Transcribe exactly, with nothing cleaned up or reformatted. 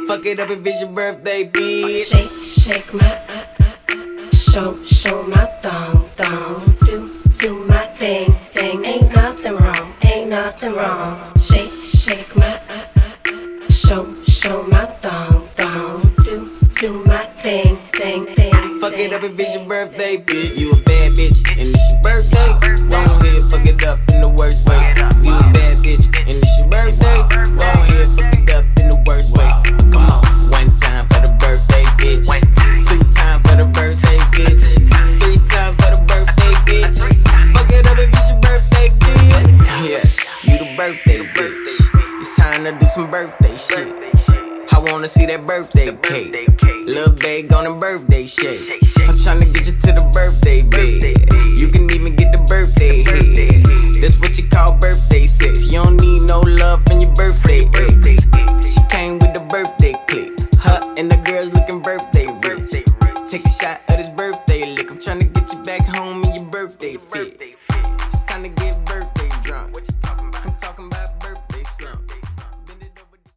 Fuck it up if it's your birthday, bitch. Shake, shake my, uh, uh, uh, show, show my thong, thong. Do, do my thing, thing. Ain't nothing wrong, ain't nothing wrong. Shake, shake my, uh, uh, uh, show, show my thong, thong. Do, do my thing, thing, thing. Fuck it up if it's your birthday, bitch. You a bad bitch, and it's your birthday. Go ahead, fuck it up in the worst way. You a bad bitch, and it's your birthday. Go ahead, fuck it up in the worst way. Come on, one time for the birthday, bitch. Two times for the birthday, bitch. Three times for the birthday, bitch. Fuck it up if it's your birthday, bitch. Yeah, you the birthday, bitch. It's time to do some birthday shit. I wanna see that birthday cake. Lil' babe on a birthday shake. I'm tryna get you to the birthday bed. You can even get the birthday head. That's what you call birthday sex. You don't need no love from your birthday ex. She came with the birthday click. Her and the girls looking birthday rich. Take a shot of this birthday lick. I'm tryna get you back home in your birthday fit.